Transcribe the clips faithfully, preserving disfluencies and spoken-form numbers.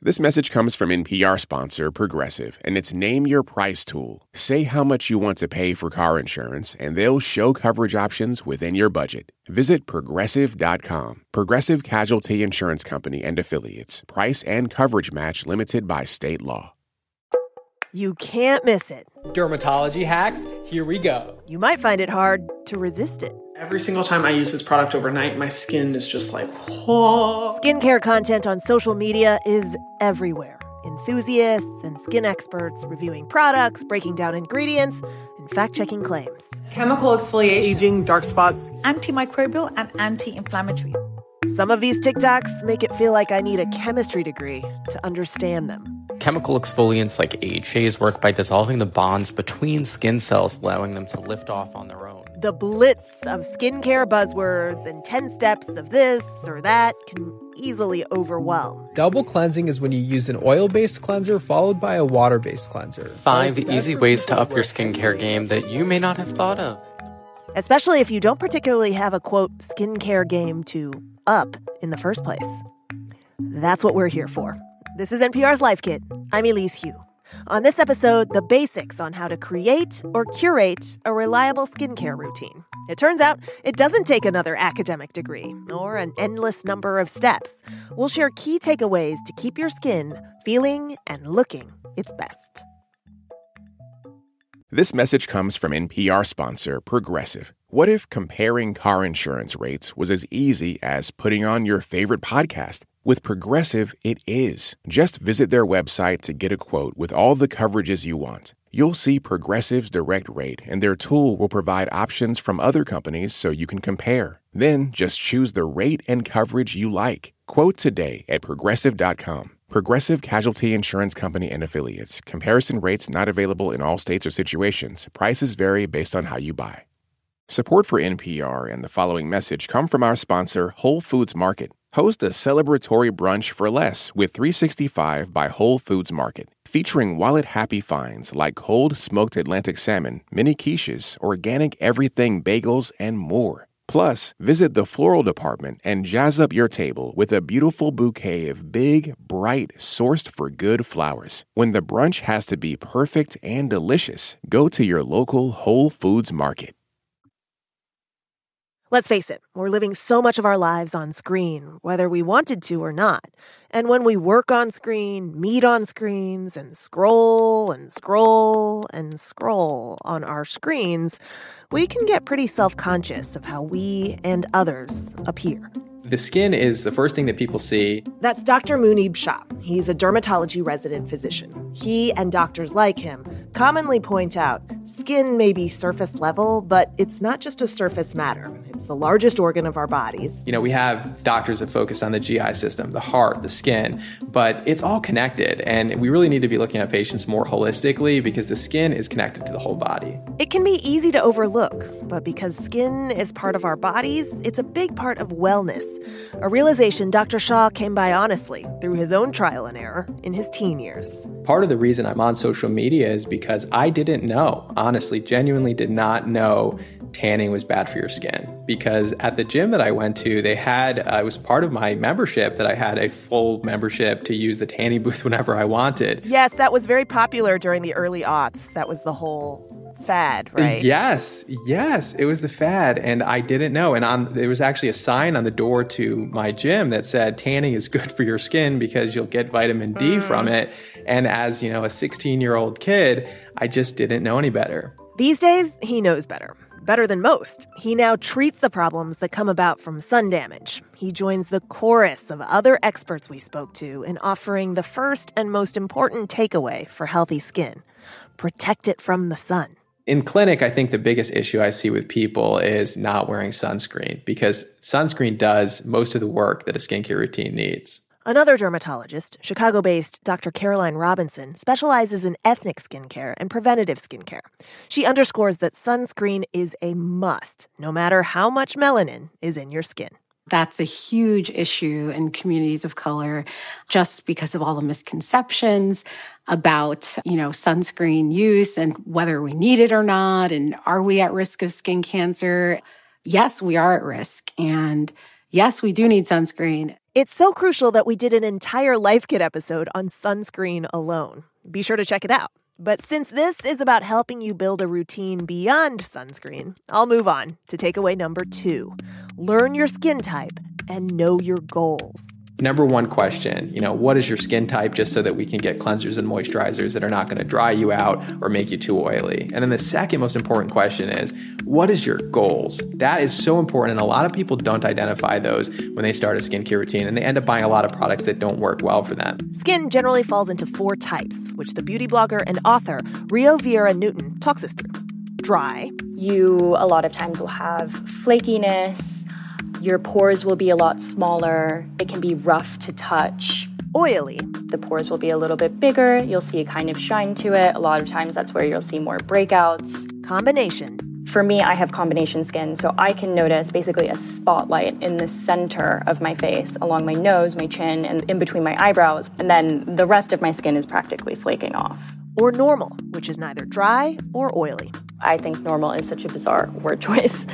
This message comes from N P R sponsor Progressive, and it's Name Your Price tool. Say how much you want to pay for car insurance, and they'll show coverage options within your budget. Visit Progressive dot com. Progressive Casualty Insurance Company and Affiliates. Price and coverage match limited by state law. You can't miss it. Dermatology hacks, here we go. You might find it hard to resist it. Every single time I use this product overnight, my skin is just like, whoa. Skincare content on social media is everywhere. Enthusiasts and skin experts reviewing products, breaking down ingredients, and fact-checking claims. Chemical exfoliation, Aging, dark spots, antimicrobial and anti-inflammatory. Some of these TikToks make it feel like I need a chemistry degree to understand them. Chemical exfoliants like A H As work by dissolving the bonds between skin cells, allowing them to lift off on their own. The blitz of skincare buzzwords and ten steps of this or that can easily overwhelm. Double cleansing is when you use an oil-based cleanser followed by a water-based cleanser. Five easy ways to up your skincare game that you may not have thought of. Especially if you don't particularly have a, quote, skincare game to up in the first place. That's what we're here for. This is N P R's Life Kit. I'm Elise Hu. On this episode, the basics on how to create or curate a reliable skincare routine. It turns out it doesn't take another academic degree or an endless number of steps. We'll share key takeaways to keep your skin feeling and looking its best. This message comes from N P R sponsor Progressive. What if comparing car insurance rates was as easy as putting on your favorite podcast? With Progressive, it is. Just visit their website to get a quote with all the coverages you want. You'll see Progressive's direct rate, and their tool will provide options from other companies so you can compare. Then just choose the rate and coverage you like. Quote today at Progressive dot com. Progressive Casualty Insurance Company and Affiliates. Comparison rates not available in all states or situations. Prices vary based on how you buy. Support for N P R and the following message come from our sponsor, Whole Foods Market. Host a celebratory brunch for less with three sixty-five by Whole Foods Market, featuring wallet-happy finds like cold smoked Atlantic salmon, mini quiches, organic everything bagels, and more. Plus, visit the floral department and jazz up your table with a beautiful bouquet of big, bright, sourced-for-good flowers. When the brunch has to be perfect and delicious, go to your local Whole Foods Market. Let's face it, we're living so much of our lives on screen, whether we wanted to or not. And when we work on screen, meet on screens, and scroll and scroll and scroll on our screens, we can get pretty self-conscious of how we and others appear. The skin is the first thing that people see. That's Doctor Munib Shah. He's a dermatology resident physician. He and doctors like him commonly point out skin may be surface level, but it's not just a surface matter. It's the largest organ of our bodies. You know, we have doctors that focus on the G I system, the heart, the skin, but it's all connected. And we really need to be looking at patients more holistically because the skin is connected to the whole body. It can be easy to overlook, but because skin is part of our bodies, it's a big part of wellness. A realization Doctor Shah came by honestly through his own trial and error in his teen years. Part of the reason I'm on social media is because I didn't know, honestly, genuinely did not know tanning was bad for your skin. Because at the gym that I went to, they had, uh, it was part of my membership that I had a full membership to use the tanning booth whenever I wanted. Yes, that was very popular during the early aughts. That was the whole fad, right? Yes, yes, it was the fad, and I didn't know. And on there was actually a sign on the door to my gym that said tanning is good for your skin because you'll get vitamin D mm. from it. And as, you know, a sixteen-year-old kid, I just didn't know any better. These days, he knows better. Better than most. He now treats the problems that come about from sun damage. He joins the chorus of other experts we spoke to in offering the first and most important takeaway for healthy skin: protect it from the sun. In clinic, I think the biggest issue I see with people is not wearing sunscreen because sunscreen does most of the work that a skincare routine needs. Another dermatologist, Chicago-based Doctor Caroline Robinson, specializes in ethnic skincare and preventative skincare. She underscores that sunscreen is a must, no matter how much melanin is in your skin. That's a huge issue in communities of color just because of all the misconceptions about, you know, sunscreen use and whether we need it or not. And are we at risk of skin cancer? Yes, we are at risk. And, yes, we do need sunscreen. It's so crucial that we did an entire Life Kit episode on sunscreen alone. Be sure to check it out. But since this is about helping you build a routine beyond sunscreen, I'll move on to takeaway number two. Learn your skin type and know your goals. Number one question, you know, what is your skin type, just so that we can get cleansers and moisturizers that are not going to dry you out or make you too oily. And then the second most important question is, what is your goals? That is so important. And a lot of people don't identify those when they start a skincare routine, and they end up buying a lot of products that don't work well for them. Skin generally falls into four types, which the beauty blogger and author Rio Vieira Newton talks us through. Dry. You a lot of times will have flakiness. Your pores will be a lot smaller. It can be rough to touch. Oily. The pores will be a little bit bigger. You'll see a kind of shine to it. A lot of times that's where you'll see more breakouts. Combination. For me, I have combination skin, so I can notice basically a spotlight in the center of my face, along my nose, my chin, and in between my eyebrows. And then the rest of my skin is practically flaking off. Or normal, which is neither dry or oily. I think normal is such a bizarre word choice.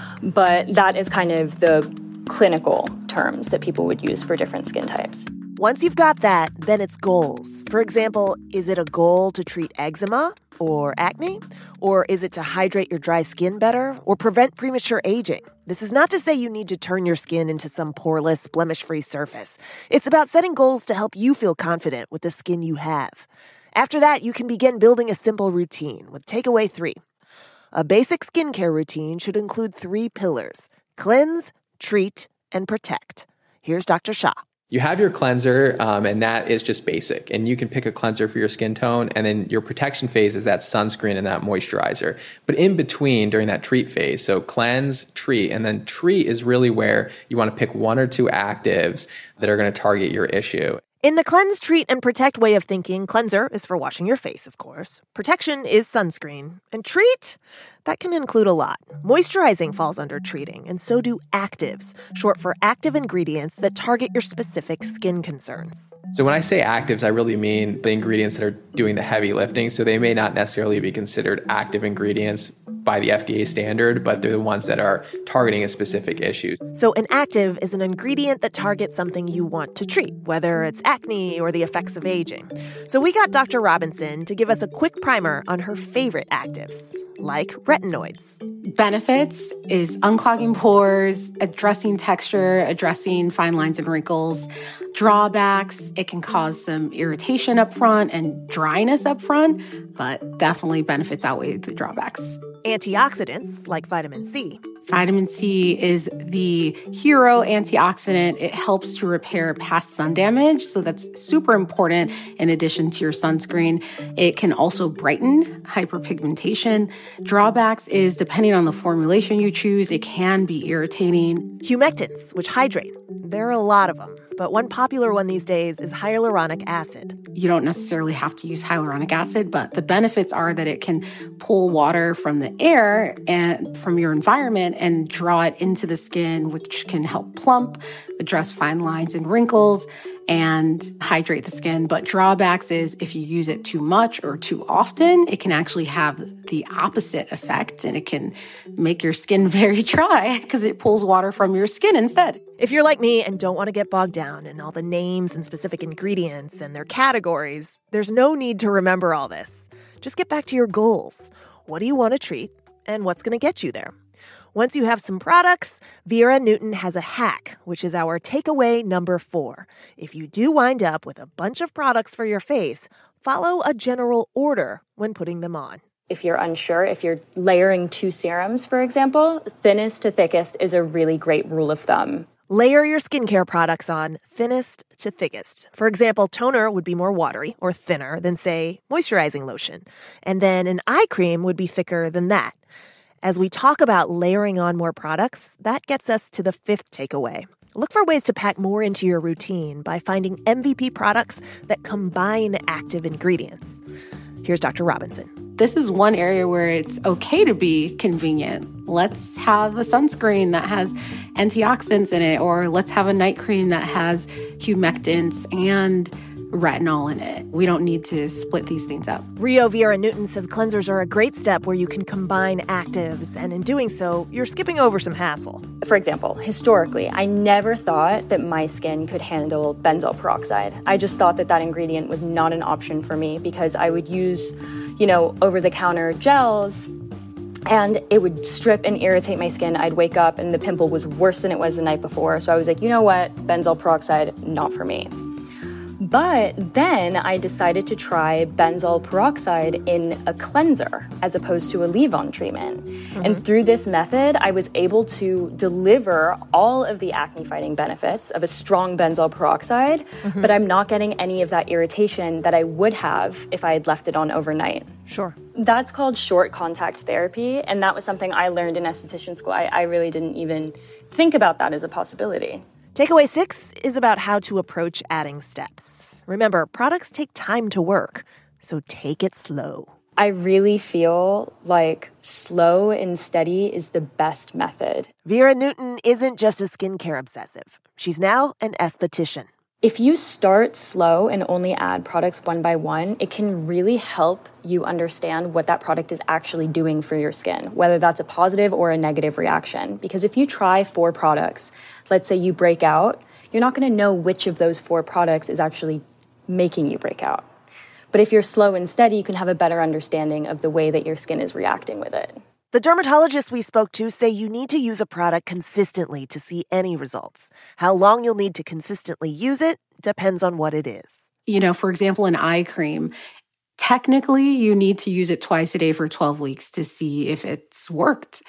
But that is kind of the clinical terms that people would use for different skin types. Once you've got that, then it's goals. For example, is it a goal to treat eczema or acne? Or is it to hydrate your dry skin better or prevent premature aging? This is not to say you need to turn your skin into some poreless, blemish-free surface. It's about setting goals to help you feel confident with the skin you have. After that, you can begin building a simple routine with takeaway three. A basic skincare routine should include three pillars: cleanse, treat, and protect. Here's Doctor Shah. You have your cleanser, um, and that is just basic. And you can pick a cleanser for your skin tone, and then your protection phase is that sunscreen and that moisturizer. But in between, during that treat phase, so cleanse, treat, and then treat is really where you want to pick one or two actives that are going to target your issue. In the cleanse, treat, and protect way of thinking, cleanser is for washing your face, of course. Protection is sunscreen. And treat? That can include a lot. Moisturizing falls under treating, and so do actives, short for active ingredients that target your specific skin concerns. So when I say actives, I really mean the ingredients that are doing the heavy lifting. So they may not necessarily be considered active ingredients by the F D A standard, but they're the ones that are targeting a specific issue. So an active is an ingredient that targets something you want to treat, whether it's acne or the effects of aging. So we got Doctor Robinson to give us a quick primer on her favorite actives, like retinoids. Benefits is unclogging pores, addressing texture, addressing fine lines and wrinkles. Drawbacks, it can cause some irritation up front and dryness up front, but definitely benefits outweigh the drawbacks. Antioxidants, like vitamin C. Vitamin C is the hero antioxidant. It helps to repair past sun damage, so that's super important in addition to your sunscreen. It can also brighten hyperpigmentation. Drawbacks is, depending on the formulation you choose, it can be irritating. Humectants, which hydrate. There are a lot of them, but one popular one these days is hyaluronic acid. You don't necessarily have to use hyaluronic acid, but the benefits are that it can pull water from the air and from your environment and draw it into the skin, which can help plump, address fine lines and wrinkles, and hydrate the skin. But drawbacks is if you use it too much or too often, it can actually have the opposite effect, and it can make your skin very dry because it pulls water from your skin instead. If you're like me and don't want to get bogged down in all the names and specific ingredients and their categories, there's no need to remember all this. Just get back to your goals. What do you want to treat, and what's going to get you there? Once you have some products, Vieira Newton has a hack, which is our takeaway number four. If you do wind up with a bunch of products for your face, follow a general order when putting them on. If you're unsure, if you're layering two serums, for example, thinnest to thickest is a really great rule of thumb. Layer your skincare products on thinnest to thickest. For example, toner would be more watery or thinner than, say, moisturizing lotion. And then an eye cream would be thicker than that. As we talk about layering on more products, that gets us to the fifth takeaway. Look for ways to pack more into your routine by finding M V P products that combine active ingredients. Here's Doctor Robinson. This is one area where it's okay to be convenient. Let's have a sunscreen that has antioxidants in it, or let's have a night cream that has humectants and retinol in it. We don't need to split these things up. Rio Vera Newton says cleansers are a great step where you can combine actives, and in doing so, you're skipping over some hassle. For example, historically, I never thought that my skin could handle benzoyl peroxide. I just thought that that ingredient was not an option for me because I would use, you know, over-the-counter gels, and it would strip and irritate my skin. I'd wake up and the pimple was worse than it was the night before. So I was like, you know what? Benzoyl peroxide, not for me. But then I decided to try benzoyl peroxide in a cleanser as opposed to a leave-on treatment. Mm-hmm. And through this method, I was able to deliver all of the acne-fighting benefits of a strong benzoyl peroxide, mm-hmm. but I'm not getting any of that irritation that I would have if I had left it on overnight. Sure. That's called short contact therapy, and that was something I learned in esthetician school. I, I really didn't even think about that as a possibility. Takeaway six is about how to approach adding steps. Remember, products take time to work, so take it slow. I really feel like slow and steady is the best method. Vera Newton isn't just a skincare obsessive. She's now an esthetician. If you start slow and only add products one by one, it can really help you understand what that product is actually doing for your skin, whether that's a positive or a negative reaction. Because if you try four products, let's say you break out, you're not going to know which of those four products is actually making you break out. But if you're slow and steady, you can have a better understanding of the way that your skin is reacting with it. The dermatologists we spoke to say you need to use a product consistently to see any results. How long you'll need to consistently use it depends on what it is. You know, for example, an eye cream, technically you need to use it twice a day for twelve weeks to see if it's worked.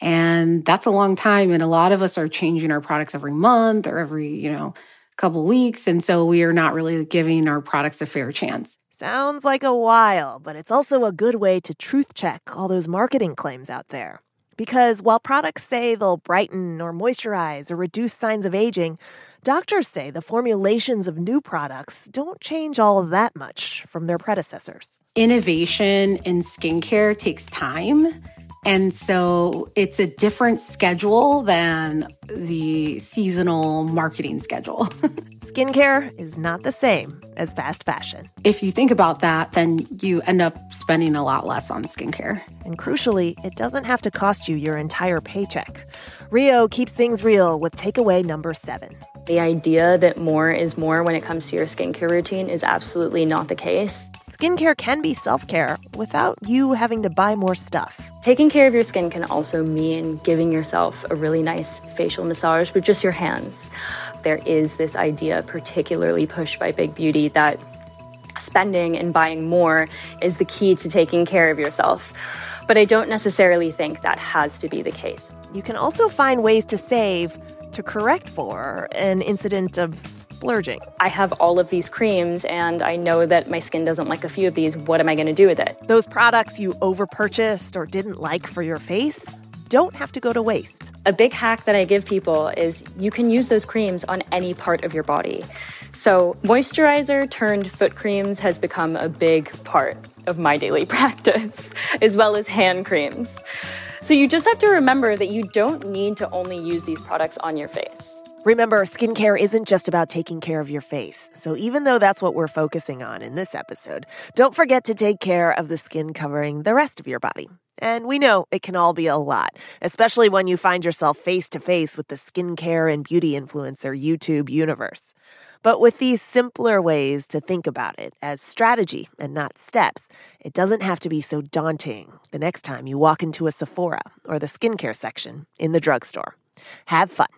And that's a long time. And a lot of us are changing our products every month or every, you know, couple weeks. And so we are not really giving our products a fair chance. Sounds like a while, but it's also a good way to truth check all those marketing claims out there. Because while products say they'll brighten or moisturize or reduce signs of aging, doctors say the formulations of new products don't change all that much from their predecessors. Innovation in skincare takes time. And so it's a different schedule than the seasonal marketing schedule. Skincare is not the same as fast fashion. If you think about that, then you end up spending a lot less on skincare. And crucially, it doesn't have to cost you your entire paycheck. Rio keeps things real with takeaway number seven. The idea that more is more when it comes to your skincare routine is absolutely not the case. Skincare can be self-care without you having to buy more stuff. Taking care of your skin can also mean giving yourself a really nice facial massage with just your hands. There is this idea, particularly pushed by Big Beauty, that spending and buying more is the key to taking care of yourself. But I don't necessarily think that has to be the case. You can also find ways to save to correct for an incident of splurging. I have all of these creams and I know that my skin doesn't like a few of these. What am I going to do with it? Those products you overpurchased or didn't like for your face don't have to go to waste. A big hack that I give people is you can use those creams on any part of your body. So moisturizer turned foot creams has become a big part of my daily practice, as well as hand creams. So you just have to remember that you don't need to only use these products on your face. Remember, skincare isn't just about taking care of your face. So even though that's what we're focusing on in this episode, don't forget to take care of the skin covering the rest of your body. And we know it can all be a lot, especially when you find yourself face-to-face with the skincare and beauty influencer YouTube universe. But with these simpler ways to think about it as strategy and not steps, it doesn't have to be so daunting the next time you walk into a Sephora or the skincare section in the drugstore. Have fun.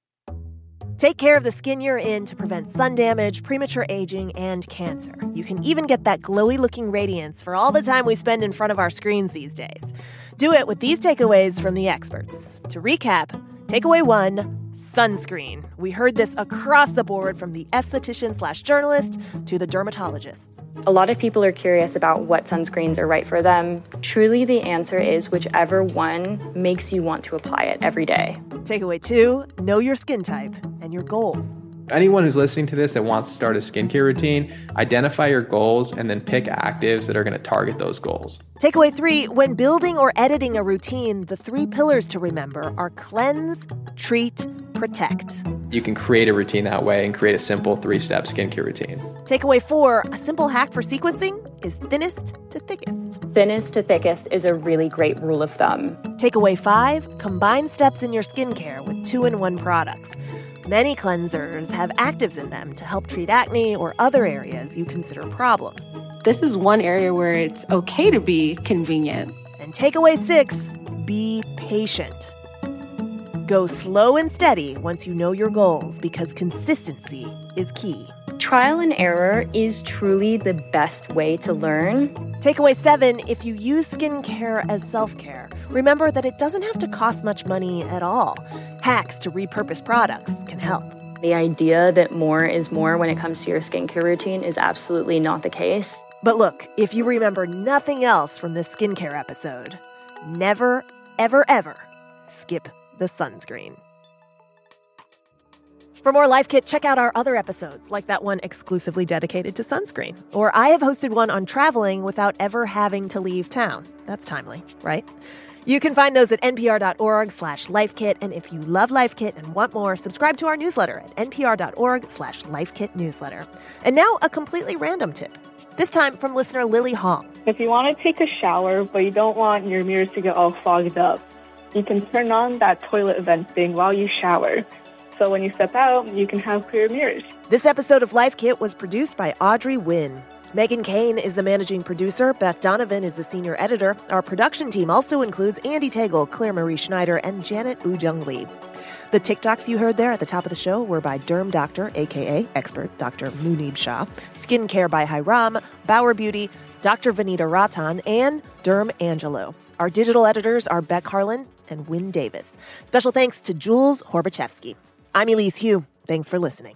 Take care of the skin you're in to prevent sun damage, premature aging, and cancer. You can even get that glowy-looking radiance for all the time we spend in front of our screens these days. Do it with these takeaways from the experts. To recap, takeaway one, sunscreen. We heard this across the board from the esthetician slash journalist to the dermatologists. A lot of people are curious about what sunscreens are right for them. Truly, the answer is whichever one makes you want to apply it every day. Takeaway two, know your skin type and your goals. Anyone who's listening to this that wants to start a skincare routine, identify your goals and then pick actives that are going to target those goals. Takeaway three, when building or editing a routine, the three pillars to remember are cleanse, treat, protect. You can create a routine that way and create a simple three-step skincare routine. Takeaway four, a simple hack for sequencing is thinnest to thickest. Thinnest to thickest is a really great rule of thumb. Takeaway five, combine steps in your skincare with two-in-one products. Many cleansers have actives in them to help treat acne or other areas you consider problems. This is one area where it's okay to be convenient. And takeaway six, be patient. Go slow and steady once you know your goals because consistency is key. Trial and error is truly the best way to learn. Takeaway seven, if you use skincare as self-care, remember that it doesn't have to cost much money at all. Hacks to repurpose products can help. The idea that more is more when it comes to your skincare routine is absolutely not the case. But look, if you remember nothing else from this skincare episode, never, ever, ever skip the sunscreen. For more Life Kit, check out our other episodes, like that one exclusively dedicated to sunscreen. Or I have hosted one on traveling without ever having to leave town. That's timely, right? You can find those at npr.org slash lifekit. And if you love Life Kit and want more, subscribe to our newsletter at npr.org slash lifekit newsletter. And now a completely random tip. This time from listener Lily Hong. If you want to take a shower, but you don't want your mirrors to get all fogged up, you can turn on that toilet vent thing while you shower. So when you step out, you can have clear mirrors. This episode of Life Kit was produced by Audrey Wynn. Megan Kane is the managing producer. Beth Donovan is the senior editor. Our production team also includes Andy Tagle, Claire Marie Schneider, and Janet Ujung Lee. The TikToks you heard there at the top of the show were by Derm Doctor, a k a. expert Doctor Munib Shah, Skincare by Hiram, Bauer Beauty, Doctor Vanita Ratan, and Derm Angelo. Our digital editors are Beck Harlan and Wynn Davis. Special thanks to Jules Horbachevsky. I'm Elise Hu. Thanks for listening.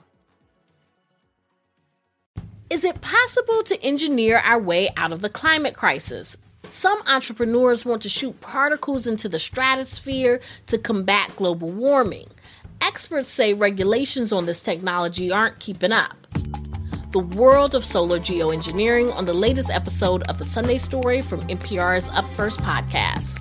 Is it possible to engineer our way out of the climate crisis? Some entrepreneurs want to shoot particles into the stratosphere to combat global warming. Experts say regulations on this technology aren't keeping up. The world of solar geoengineering on the latest episode of The Sunday Story from N P R's Up First podcast.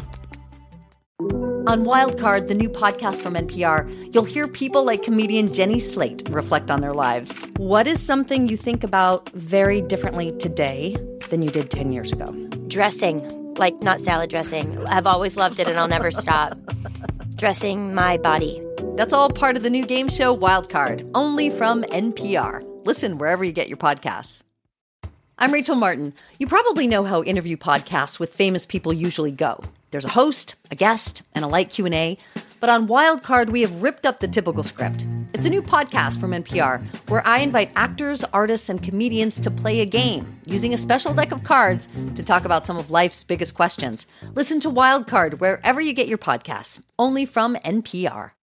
On Wildcard, the new podcast from N P R, you'll hear people like comedian Jenny Slate reflect on their lives. What is something you think about very differently today than you did ten years ago? Dressing, like not salad dressing. I've always loved it and I'll never stop. Dressing my body. That's all part of the new game show Wildcard, only from N P R. Listen wherever you get your podcasts. I'm Rachel Martin. You probably know how interview podcasts with famous people usually go. There's a host, a guest, and a light Q and A. But on Wildcard, we have ripped up the typical script. It's a new podcast from N P R where I invite actors, artists, and comedians to play a game using a special deck of cards to talk about some of life's biggest questions. Listen to Wildcard wherever you get your podcasts, only from N P R.